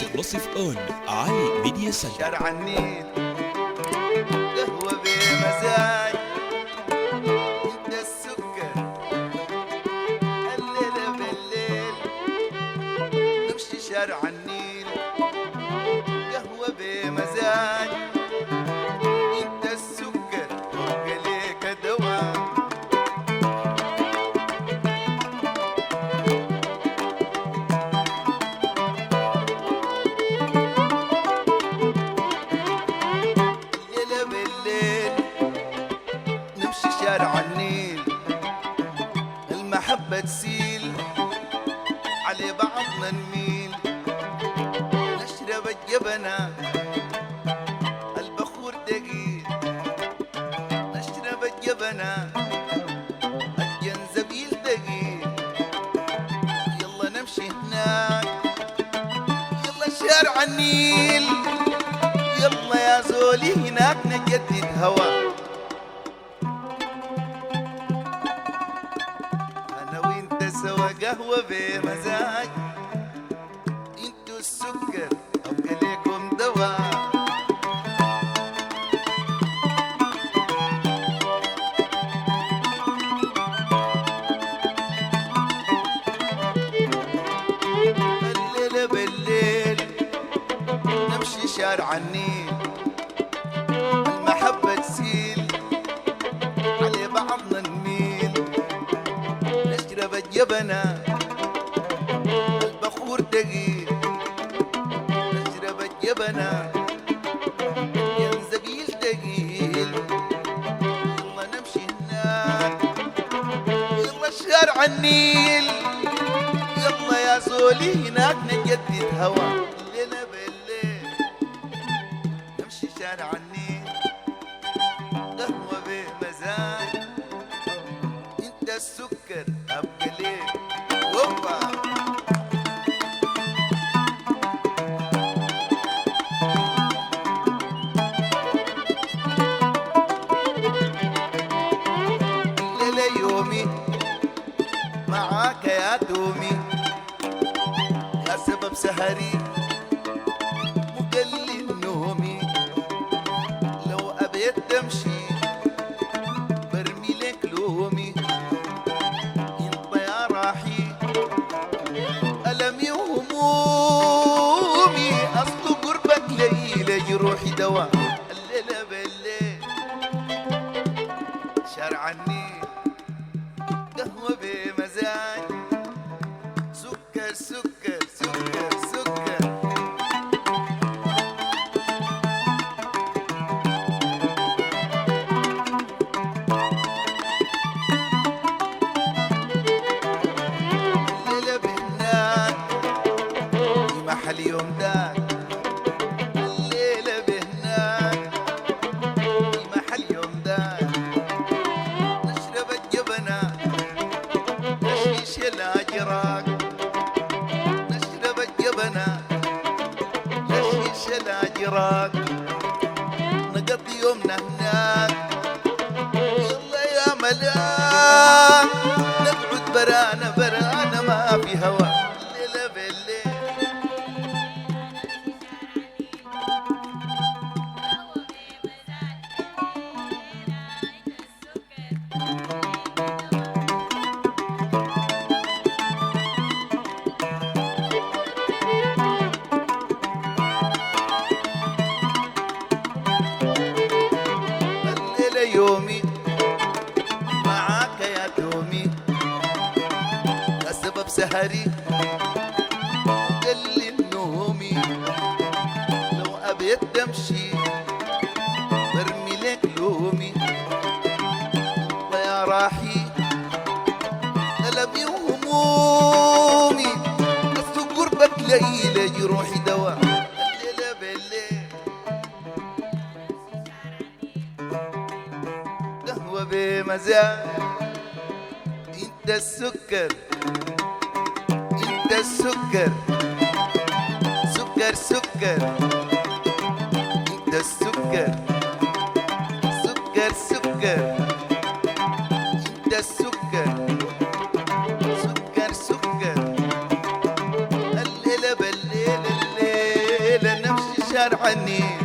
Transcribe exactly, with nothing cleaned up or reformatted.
اكسكلوسيف اون علي ميديا سنتر. شارع النيل قهوة بمزاج، انت السكر الليلة بالليل نمشي شارع النيل قهوة بمزاج، انت السكر وقليك دواء. شارع النيل المحبة تسيل على بعضنا نميل، نشرب الجبنة البخور دقيق، نشرب الجبنة الجنزبيل دقيق، يلا نمشي هناك يلا شارع النيل، يلا يا زولي هناك نجدد هوا. سوا قهوة بمزاج، انتو السكر أبقى ليكم دواء. الليلة بالليل نمشي شارع النيل، المحبة تسيل على بعضنا نميل، نشرب الجبنة البخور دقيق، نشرب الجبنة الجنزبيل دقيق، يلا نمشي هناك يلا شارع النيل، يلا يا زولي هناك نجدد هوا. الليلة بالليل نمشي شارع النيل قهوة بمزاج، انت السكر ابقى ليك وبا. الليلة يومي معاك يا دومي، يا سبب سهري مقلل نومي، لو ابيت تمشي برمي لك لومي، ألمي وهمومي أصل قربك ليلة جروحي دواء. الليلة بالليل شارع النيل قهوة بمزاج، سكر سكر سكر سكر. اليوم داك الليلة بهناك في محل يوم داك، نشرب الجبنة نشيش الأجراك، نشرب الجبنة نشيش الأجراك، نقضي يومنا هناك يلا يا ملاك، نقعد برانا برانا ما في هوا. الليلة بالليل يومي معاك يا دومي، يا سبب سهري قلل نومي، لو أبيت تمشي برمي لك لومي، ويا راحي ألمي وهمومي أصل قربك ليلة جروحي دواء. الليلة بالليل قهوة بمزاج، انت السكر انت السكر سكر سكر، انت السكر سكر سكر، انت السكر سكر سكر. الليلة بالليل الليل شارع النيل